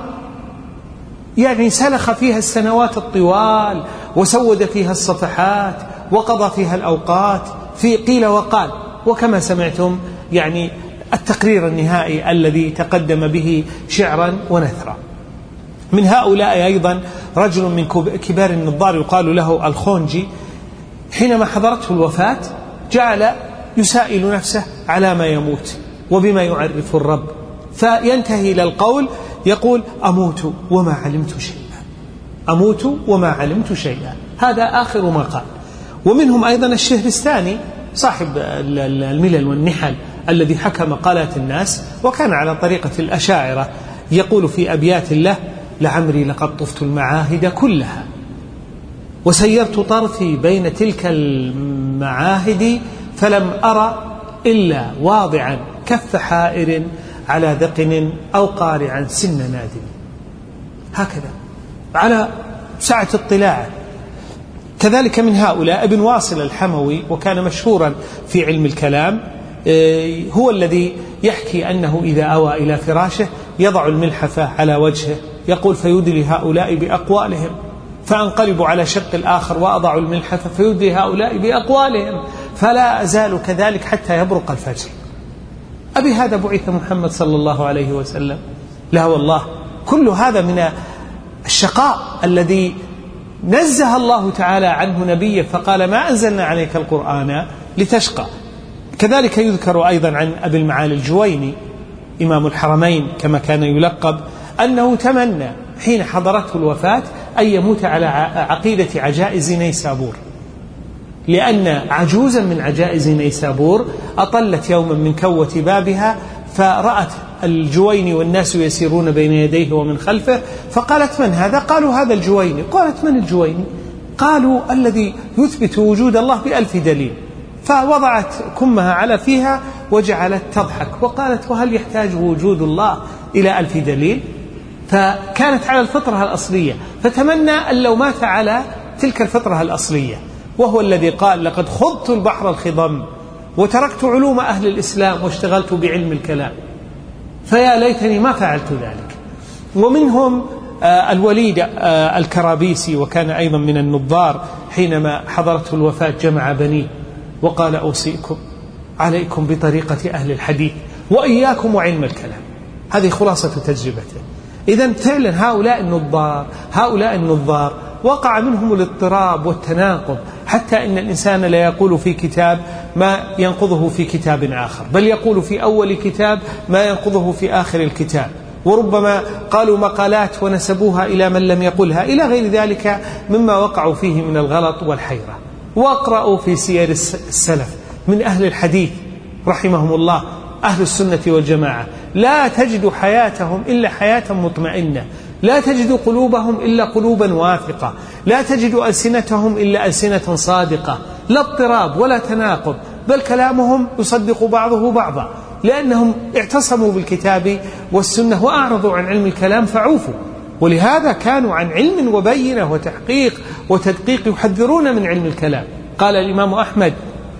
Speaker 1: يعني سلخ فيها السنوات الطوال وسود فيها الصفحات وقضى فيها الأوقات في قيل وقال، وكما سمعتم يعني التقرير النهائي الذي تقدم به شعرا ونثرا. من هؤلاء أيضا رجل من كبار النظار يقال له الخونجي، حينما حضرته الوفاة جعل يسائل نفسه على ما يموت وبما يعرف الرب، فينتهي إلى القول يقول: أموت وما علمت شيئا، أموت وما علمت شيئا. هذا آخر ما قال. ومنهم أيضا الشهرستاني صاحب الملل والنحل الذي حكى مقالات الناس وكان على طريقة الأشاعرة، يقول في أبيات له: لعمري لقد طفت المعاهد كلها وسيرت طرفي بين تلك المعاهد، فلم أرى إلا واضعا كف حائر على ذقن أو قارعا سن نادم، هكذا على سعة اطلاعه. كذلك من هؤلاء ابن واصل الحموي، وكان مشهورا في علم الكلام، هو الذي يحكي أنه إذا أوى إلى فراشه يضع الملحفة على وجهه، يقول فيدلي هؤلاء بأقوالهم، فأنقلب على شق الآخر وأضع الملحفة فيدلي هؤلاء بأقوالهم، فلا أزال كذلك حتى يبرق الفجر. أبي هذا بعث محمد صلى الله عليه وسلم؟ لا والله، كل هذا من الشقاء الذي نزه الله تعالى عنه نبيه، فقال ما أنزلنا عليك القرآن لتشقى. كذلك يذكر أيضا عن أبي المعالي الجويني إمام الحرمين كما كان يلقب، أنه تمنى حين حضرته الوفاة أن يموت على عقيدة عجائز نيسابور، لأن عجوزا من عجائز نيسابور أطلت يوما من كوة بابها فرأت الجويني والناس يسيرون بين يديه ومن خلفه، فقالت من هذا؟ قالوا هذا الجويني. قالت من الجويني؟ قالوا الذي يثبت وجود الله بألف دليل. فوضعت كمها على فيها وجعلت تضحك وقالت وهل يحتاج وجود الله إلى ألف دليل؟ فكانت على الفطرة الأصلية، فتمنى أن لو مات على تلك الفطرة الأصلية، وهو الذي قال لقد خضت البحر الخضم وتركت علوم أهل الإسلام واشتغلت بعلم الكلام، فيا ليتني ما فعلت ذلك. ومنهم الوليد الكرابيسي، وكان أيضا من النظار، حينما حضرته الوفاة جمع بنيه وقال أوصيكم عليكم بطريقة أهل الحديث وإياكم وعلم الكلام. هذه خلاصة تجربته. إذن فعلا هؤلاء النظار هؤلاء النظار وقع منهم الاضطراب والتناقض، حتى إن الإنسان لا يقول في كتاب ما ينقضه في كتاب آخر، بل يقول في أول كتاب ما ينقضه في آخر الكتاب، وربما قالوا مقالات ونسبوها إلى من لم يقلها، إلى غير ذلك مما وقعوا فيه من الغلط والحيرة. واقرأوا في سير السلف من أهل الحديث رحمهم الله، أهل السنة والجماعة، لا تجد حياتهم إلا حياة مطمئنة، لا تجد قلوبهم إلا قلوبا واثقة، لا تجد ألسنتهم إلا ألسنة صادقة، لا اضطراب ولا تناقض، بل كلامهم يصدق بعضه بعضا، لأنهم اعتصموا بالكتاب والسنة وأعرضوا عن علم الكلام فعوفوا. ولهذا كانوا عن علم وبينة وتحقيق وتدقيق يحذرون من علم الكلام. قال الإمام أحمد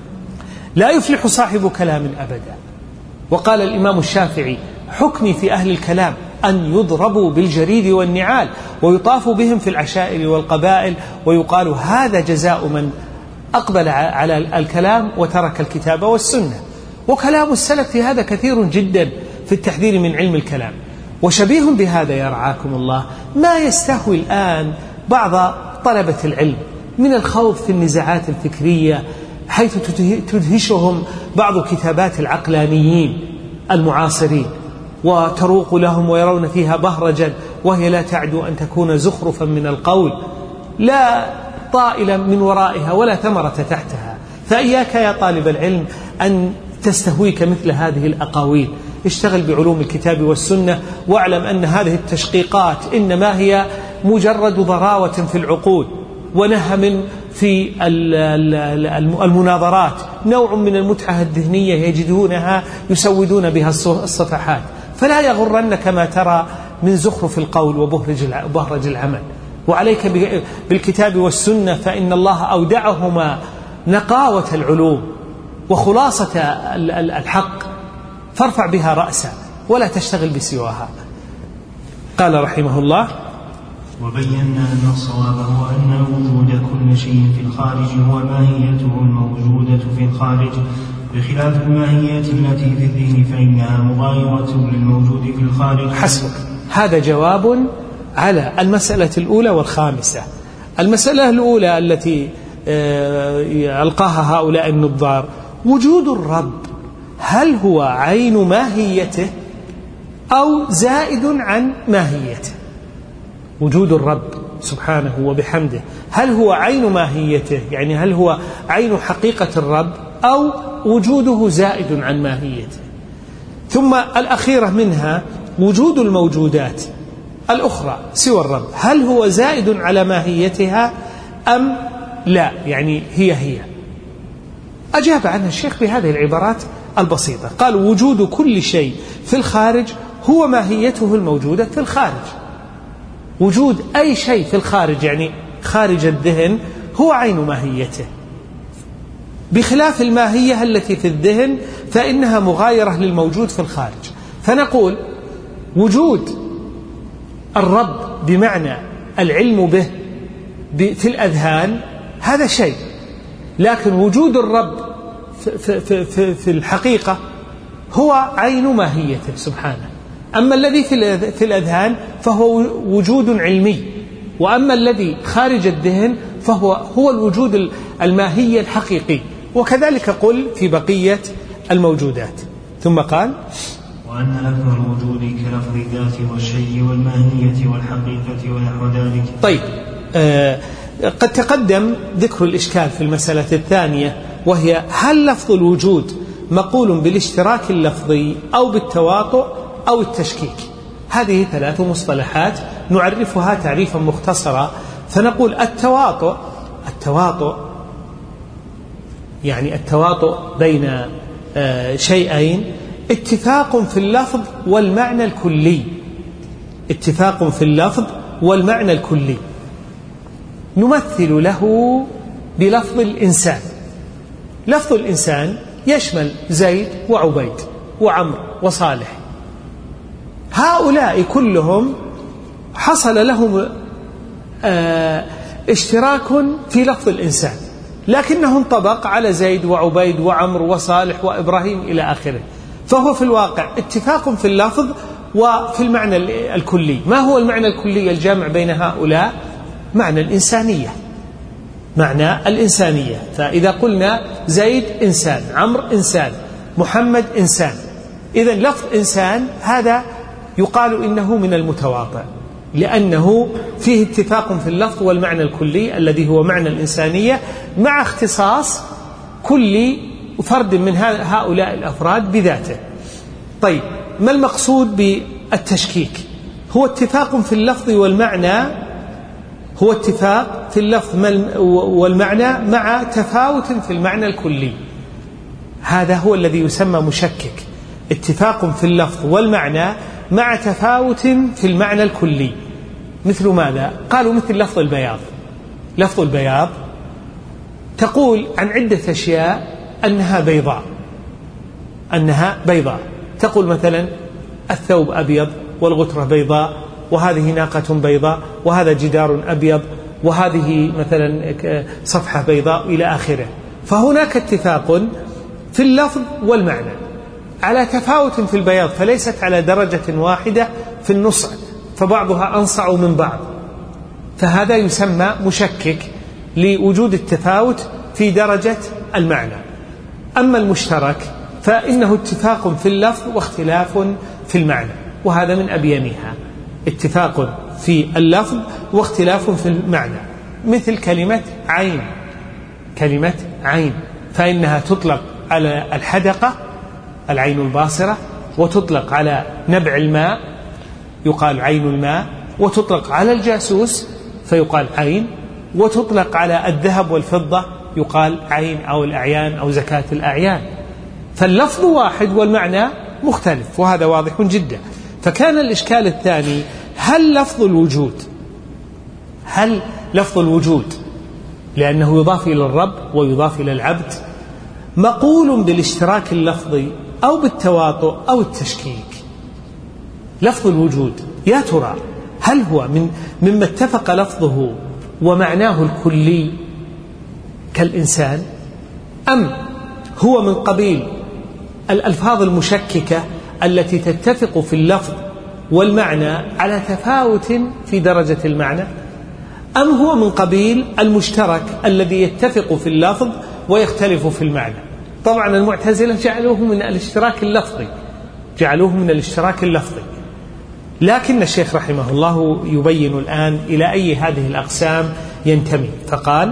Speaker 1: لا يفلح صاحب كلام أبدا. وقال الإمام الشافعي حكمي في أهل الكلام أن يضربوا بالجريد والنعال ويطاف بهم في العشائر والقبائل، ويقال هذا جزاء من أقبل على الكلام وترك الكتاب والسنة. وكلام السلف في هذا كثير جدا في التحذير من علم الكلام. وشبيه بهذا يرعاكم الله ما يستهوي الآن بعض طلبة العلم من الخوض في النزاعات الفكرية، حيث تدهشهم بعض كتابات العقلانيين المعاصرين وتروق لهم ويرون فيها بهرجا، وهي لا تعدو أن تكون زخرفا من القول، لا طائلا من ورائها ولا ثمرة تحتها. فإياك يا طالب العلم أن تستهويك مثل هذه الأقاويل، اشتغل بعلوم الكتاب والسنة، واعلم أن هذه التشقيقات إنما هي مجرد ضراوة في العقول ونهم في المناظرات، نوع من المتعة الذهنية يجدونها يسودون بها الصفحات. فلا يغرنك ما ترى من زخرف القول وبهرج العمل، وعليك بالكتاب والسنة، فإن الله أودعهما نقاوة العلوم وخلاصة الحق، فارفع بها رأسا ولا تشتغل بسواها. قال رحمه الله
Speaker 2: وبينا أن الصواب هو أن وجود كل شيء في الخارج هو ماهيته الموجودة في الخارج، بخلاف الماهية التي في الذهن فإنها مغايرة للموجود في الخارج.
Speaker 1: حسبك، هذا جواب على المسألة الأولى والخامسة. المسألة الأولى التي ألقاها هؤلاء النظار، وجود الرب هل هو عين ماهيته أو زائد عن ماهيته؟ وجود الرب سبحانه وبحمده هل هو عين ماهيته، يعني هل هو عين حقيقة الرب، أو وجوده زائد عن ماهيته؟ ثم الأخيرة منها وجود الموجودات الأخرى سوى الرب، هل هو زائد على ماهيتها أم لا، يعني هي هي. أجاب عنها الشيخ بهذه العبارات البسيطة. قال وجود كل شيء في الخارج هو ماهيته الموجودة في الخارج. وجود أي شيء في الخارج يعني خارج الذهن هو عين ماهيته، بخلاف الماهية التي في الذهن فإنها مغايرة للموجود في الخارج. فنقول وجود الرب بمعنى العلم به في الأذهان هذا شيء، لكن وجود الرب في, في, في, في الحقيقة هو عين ماهيته سبحانه. أما الذي في الأذهان فهو وجود علمي، وأما الذي خارج الذهن فهو هو الوجود الماهي الحقيقي. وكذلك قل في بقية الموجودات. ثم قال
Speaker 2: وأن لفظ الوجود كلفظ الذات والشيء والماهية والحقيقة ونحو ذلك.
Speaker 1: طيب آه قد تقدم ذكر الإشكال في المسألة الثانية، وهي هل لفظ الوجود مقول بالاشتراك اللفظي أو بالتواطؤ أو التشكيك؟ هذه ثلاث مصطلحات نعرفها تعريفا مختصرا. فنقول التواطؤ التواطؤ يعني التواطؤ بين شيئين اتفاق في اللفظ والمعنى الكلي. اتفاق في اللفظ والمعنى الكلي نمثل له بلفظ الإنسان. لفظ الإنسان يشمل زيد وعبيد وعمر وصالح، هؤلاء كلهم حصل لهم اه اشتراك في لفظ الإنسان، لكنه انطبق على زيد وعبيد وعمر وصالح وإبراهيم إلى آخره. فهو في الواقع اتفاق في اللفظ وفي المعنى الكلي. ما هو المعنى الكلي الجامع بين هؤلاء؟ معنى الإنسانية، معنى الإنسانية. فإذا قلنا زيد إنسان، عمرو إنسان، محمد إنسان، إذن لفظ إنسان هذا يقال إنه من المتواطئ، لأنه فيه اتفاق في اللفظ والمعنى الكلي الذي هو معنى الإنسانية، مع اختصاص كل فرد من هؤلاء الأفراد بذاته. طيب ما المقصود بالتشكيك؟ هو اتفاق في اللفظ والمعنى هو اتفاق في اللفظ والمعنى مع تفاوت في المعنى الكلي. هذا هو الذي يسمى مشكك، اتفاق في اللفظ والمعنى مع تفاوت في المعنى الكلي. مثل ماذا؟ قالوا مثل لفظ البياض. لفظ البياض تقول عن عدة أشياء أنها بيضاء، أنها بيضاء. تقول مثلا الثوب أبيض والغترة بيضاء، وهذه ناقة بيضاء، وهذا جدار أبيض، وهذه مثلا صفحة بيضاء إلى آخره. فهناك اتفاق في اللفظ والمعنى على تفاوت في البياض، فليست على درجة واحدة في النصع، فبعضها أنصع من بعض، فهذا يسمى مشكك لوجود التفاوت في درجة المعنى. أما المشترك فإنه اتفاق في اللفظ واختلاف في المعنى، وهذا من أبينها، اتفاق في اللفظ واختلاف في المعنى. مثل كلمة عين، كلمة عين فإنها تطلق على الحدقة العين الباصرة، وتطلق على نبع الماء يقال عين الماء، وتطلق على الجاسوس فيقال عين، وتطلق على الذهب والفضة يقال عين أو الأعيان أو زكاة الأعيان. فاللفظ واحد والمعنى مختلف، وهذا واضح جدا. فكان الإشكال الثاني هل لفظ الوجود هل لفظ الوجود لأنه يضاف إلى الرب ويضاف إلى العبد مقول بالاشتراك اللفظي أو بالتواطؤ أو التشكيك؟ لفظ الوجود يا ترى هل هو من مما اتفق لفظه ومعناه الكلي كالإنسان، أم هو من قبيل الألفاظ المشككة التي تتفق في اللفظ والمعنى على تفاوت في درجة المعنى، أم هو من قبيل المشترك الذي يتفق في اللفظ ويختلف في المعنى؟ طبعا المعتزلة جعلوه من الاشتراك اللفظي جعلوه من الاشتراك اللفظي لكن الشيخ رحمه الله يبين الآن إلى أي هذه الأقسام ينتمي، فقال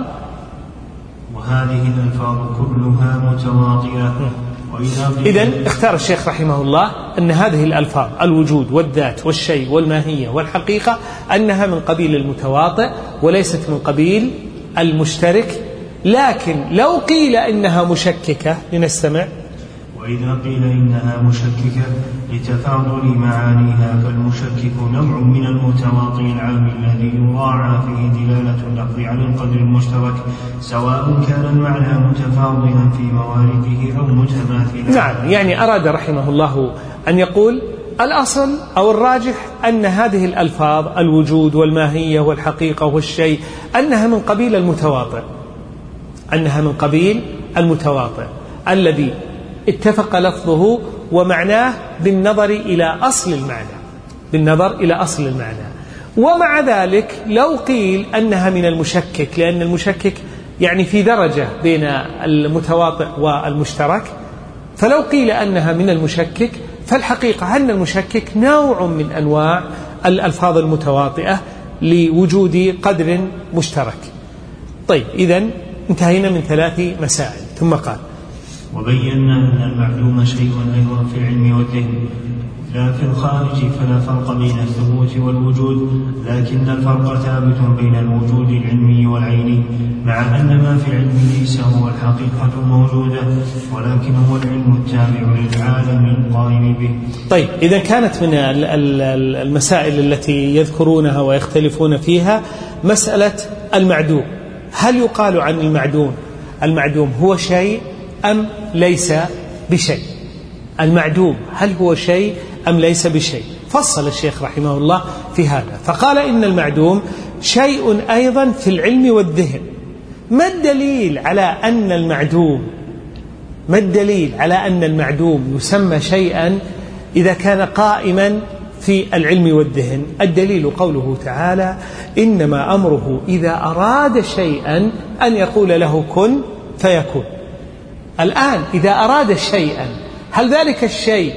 Speaker 2: وهذه الألفاظ كلها متواطئة.
Speaker 1: إذن اختار الشيخ رحمه الله أن هذه الألفاظ الوجود والذات والشيء والماهية والحقيقة أنها من قبيل المتواطئ وليست من قبيل المشترك. لكن لو قيل إنها مشككة لنستمع.
Speaker 2: وإذا قيل إنها مشككة لتفاضل معانيها فالمشكك نوع من المتواطئ العام الذي يراعى فيه دلالة اللفظ على القدر المشترك سواء كان المعنى متفاضلا في موارده أو متماثلا.
Speaker 1: نعم، يعني أراد رحمه الله أن يقول الأصل أو الراجح أن هذه الألفاظ الوجود والماهية والحقيقة والشيء أنها من قبيل المتواطئ أنها من قبيل المتواطئ الذي اتفق لفظه ومعناه بالنظر إلى أصل المعنى بالنظر إلى أصل المعنى. ومع ذلك لو قيل أنها من المشكك، لأن المشكك يعني في درجة بين المتواطئ والمشترك، فلو قيل أنها من المشكك فالحقيقة أن المشكك نوع من أنواع الألفاظ المتواطئة لوجود قدر مشترك. طيب، إذن انتهينا من ثلاث مسائل. ثم قال:
Speaker 2: وبينا أن المعلوم شيء أيضا في العلم والذهن، لا في الخارج فلا فرق بين الثبوت والوجود، لكن الفرق ثابت بين الوجود العلمي والعيني، مع أن ما في العلم ليس هو الحقيقة الموجودة ولكن هو العلم التابع للعالم القائم به.
Speaker 1: طيب، إذا كانت من المسائل التي يذكرونها ويختلفون فيها مسألة المعدوم، هل يقال عن المعدوم المعدوم هو شيء أم ليس بشيء؟ المعدوم هل هو شيء أم ليس بشيء؟ فصل الشيخ رحمه الله في هذا فقال إن المعدوم شيء أيضا في العلم والذهن. ما الدليل على أن المعدوم ما الدليل على أن المعدوم يسمى شيئا إذا كان قائما في العلم والذهن؟ الدليل قوله تعالى: إنما أمره إذا أراد شيئا أن يقول له كن فيكون. الآن إذا أراد شيئا، هل ذلك الشيء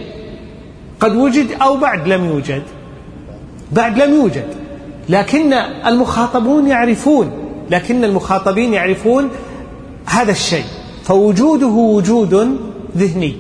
Speaker 1: قد وجد أو بعد لم يوجد؟ بعد لم يوجد، لكن المخاطبون يعرفون لكن المخاطبين يعرفون هذا الشيء، فوجوده وجود ذهني.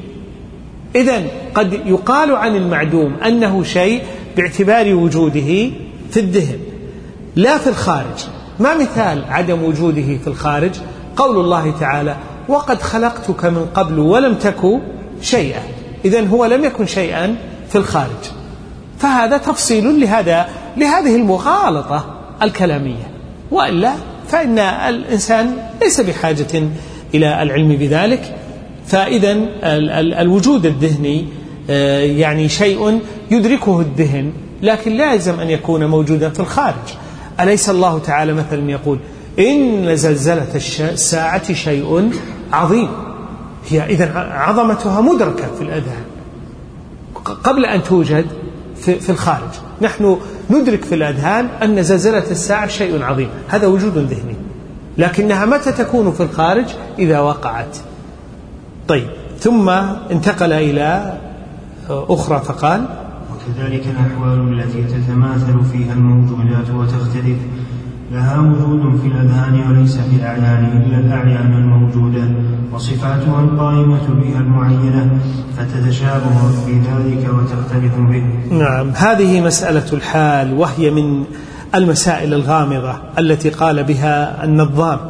Speaker 1: إذن قد يقال عن المعدوم أنه شيء باعتبار وجوده في الذهن لا في الخارج. ما مثال عدم وجوده في الخارج؟ قول الله تعالى: وقد خلقتك من قبل ولم تك شيئا. إذن هو لم يكن شيئا في الخارج. فهذا تفصيل لهذا لهذه المغالطة الكلامية، وإلا فإن الإنسان ليس بحاجة إلى العلم بذلك. فإذا الوجود الذهني يعني شيء يدركه الذهن، لكن لا يلزم أن يكون موجودا في الخارج. أليس الله تعالى مثلا يقول: إن زلزلة الساعة شيء عظيم؟ هي إذن عظمتها مدركة في الأذهان قبل أن توجد في الخارج. نحن ندرك في الأذهان أن زلزلة الساعة شيء عظيم، هذا وجود ذهني، لكنها متى تكون في الخارج؟ إذا وقعت. طيب، ثم انتقل إلى أخرى فقال:
Speaker 2: وكذلك الأحوال التي تتماثل فيها الموجودات وتختلف لها وجود في الأذهان وليس في الأعيان إلا الأعيان الموجودة، وصفاتها القائمة بها المعينة فتتشابه في ذلك وتختلف به.
Speaker 1: نعم، هذه مسألة الحال، وهي من المسائل الغامضة التي قال بها النظام.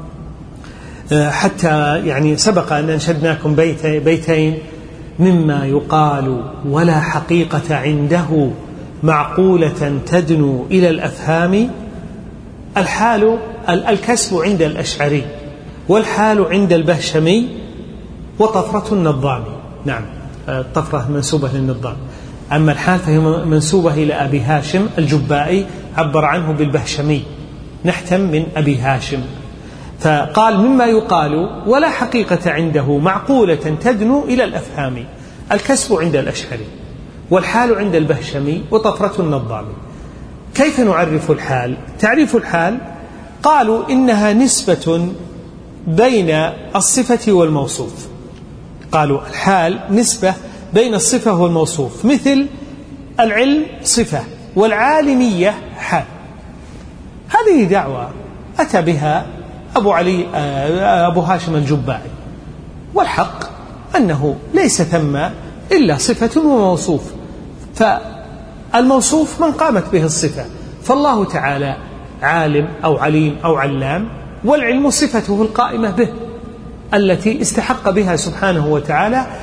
Speaker 1: حتى يعني سبق أن أنشدناكم بيت بيتين: مما يقال ولا حقيقة عنده معقولة تدنو إلى الأفهام. الحال الكسب عند الأشعري، والحال عند البهشمي، وطفرة النظام. نعم، الطفرة منسوبة للنظام، أما الحال فهي منسوبة إلى أبي هاشم الجبائي، عبر عنه بالبهشمي، نحتم من أبي هاشم. فقال: مما يقال ولا حقيقة عنده معقولة تدنو إلى الأفهام. الكسب عند الأشعري، والحال عند البهشمي، وطفرة النظام. كيف نعرف الحال؟ تعريف الحال قالوا إنها نسبة بين الصفة والموصوف. قالوا الحال نسبة بين الصفة والموصوف، مثل العلم صفة والعالمية حال. هذه دعوة أتى بها أبو علي أبو هاشم الجبائي، والحق أنه ليس ثم إلا صفة وموصوف، فالموصوف من قامت به الصفة، فالله تعالى عالم أو عليم أو علام، والعلم صفته القائمة به التي استحق بها سبحانه وتعالى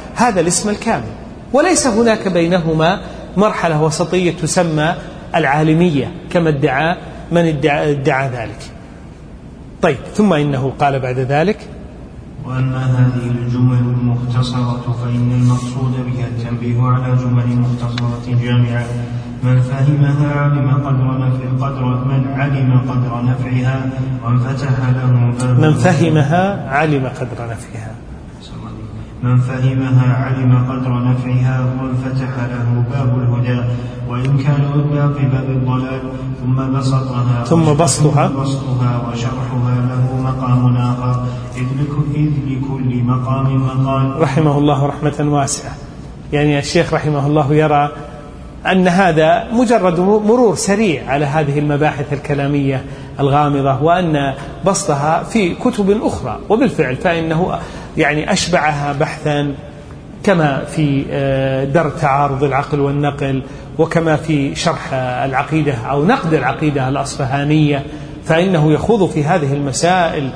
Speaker 1: هذا الاسم الكامل، وليس هناك بينهما مرحلة وسطية تسمى العالمية كما ادعى من ادعى, ادعى ذلك. طيب، ثم إنه قال بعد ذلك:
Speaker 2: وأما هذه الجمل المختصرة فإن المقصود بها التنبيه على جمل مختصرة جامعة من فهمها علم قدر نفع قدر من علم قدر نفعها وانفتح له باب
Speaker 1: من فهمها علم قدر نفعها
Speaker 2: من فهمها علم قدر نفعها وانفتح له باب الهدى وإن كان باقي باب الضلال ثم بسطها
Speaker 1: ثم بسطها
Speaker 2: بسطها وشرحها له مقام آخر إذ لكل مقام مقال.
Speaker 1: رحمه الله رحمة واسعة. يعني الشيخ رحمه الله يرى أن هذا مجرد مرور سريع على هذه المباحث الكلامية الغامضة، وأن بسطها في كتب أخرى، وبالفعل فإنه يعني أشبعها بحثا كما في درء تعارض العقل والنقل، وكما في شرح العقيدة أو نقد العقيدة الأصفهانية، فإنه يخوض في هذه المسائل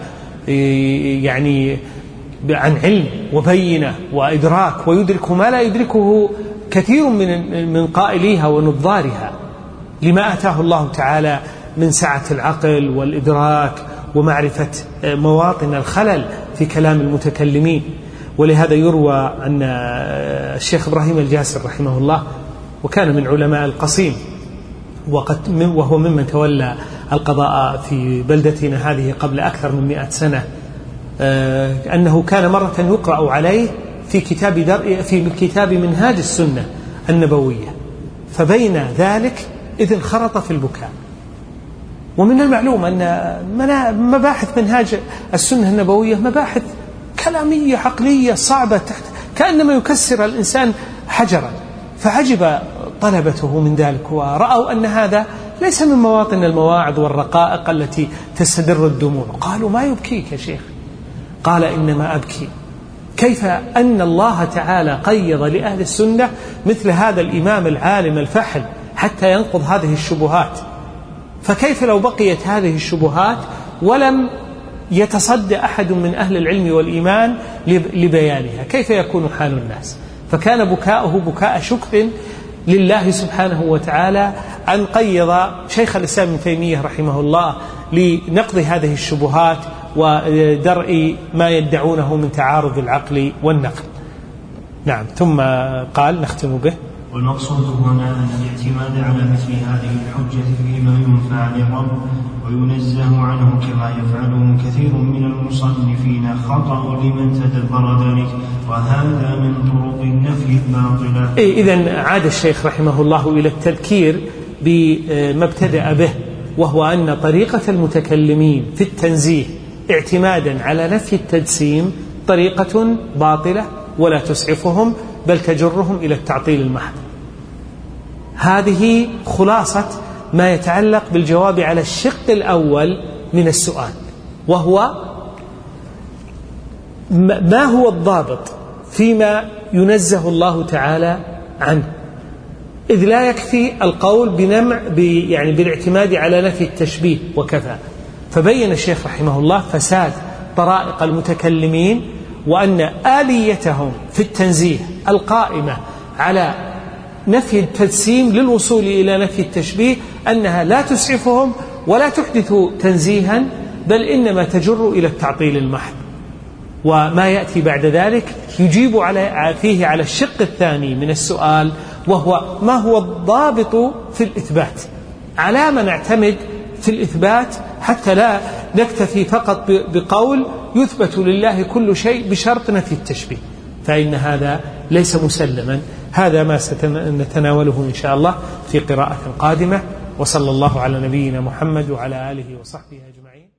Speaker 1: يعني عن علم وبينة وإدراك، ويدرك ما لا يدركه كثير من من قائليها ونظارها، لما أتاه الله تعالى من سعة العقل والإدراك ومعرفة مواطن الخلل في كلام المتكلمين. ولهذا يروى أن الشيخ إبراهيم الجاسر رحمه الله، وكان من علماء القصيم وهو ممن تولى القضاء في بلدتنا هذه قبل أكثر من مئة سنة، أنه كان مرة يقرأ عليه في كتاب در... في كتاب منهاج السنة النبوية، فبين ذلك إذ انخرط في البكاء. ومن المعلوم أن مباحث منهاج السنة النبوية مباحث كلامية عقلية صعبة تحت كأنما يكسر الإنسان حجرا، فعجب طلبته من ذلك، ورأوا أن هذا ليس من مواطن المواعظ والرقائق التي تستدر الدموع. قالوا: ما يبكيك يا شيخ؟ قال: إنما أبكي كيف أن الله تعالى قيض لأهل السنة مثل هذا الإمام العالم الفحل حتى ينقض هذه الشبهات، فكيف لو بقيت هذه الشبهات ولم يتصدى أحد من أهل العلم والإيمان لبيانها، كيف يكون حال الناس؟ فكان بكاؤه بكاء شكر لله سبحانه وتعالى أن قيض شيخ الإسلام ابن تيمية رحمه الله لنقض هذه الشبهات ودرء ما يدعونه من تعارض العقل والنقل. نعم. ثم قال: نختم به:
Speaker 2: والمقصود هنا أن الاعتماد على مثل هذه الحجة فيما ينفع عن الرب وينزه عنه كما يفعله كثير من المصنفين خطأ لمن تدبر ذلك، وهذا من طرق النفي الباطلة.
Speaker 1: إيه، إذن عاد الشيخ رحمه الله إلى التذكير بما ابتدأ به، وهو أن طريقة المتكلمين في التنزيه اعتمادا على نفي التجسيم طريقة باطلة ولا تسعفهم بل تجرهم إلى التعطيل المحض. هذه خلاصة ما يتعلق بالجواب على الشق الأول من السؤال، وهو ما هو الضابط فيما ينزه الله تعالى عنه، إذ لا يكفي القول بنمع يعني بالاعتماد على نفي التشبيه وكفى. فبين الشيخ رحمه الله فساد طرائق المتكلمين، وأن آليتهم في التنزيه القائمة على نفي التجسيم للوصول إلى نفي التشبيه أنها لا تسعفهم ولا تحدث تنزيها، بل إنما تجر إلى التعطيل المحض. وما يأتي بعد ذلك يجيب على فيه على الشق الثاني من السؤال، وهو ما هو الضابط في الإثبات، على ما نعتمد في الإثبات حتى لا نكتفي فقط بقول يثبت لله كل شيء بشرط نفي التشبيه، فإن هذا ليس مسلما. هذا ما سنتناوله إن شاء الله في قراءة قادمة، وصلى الله على نبينا محمد وعلى آله وصحبه أجمعين.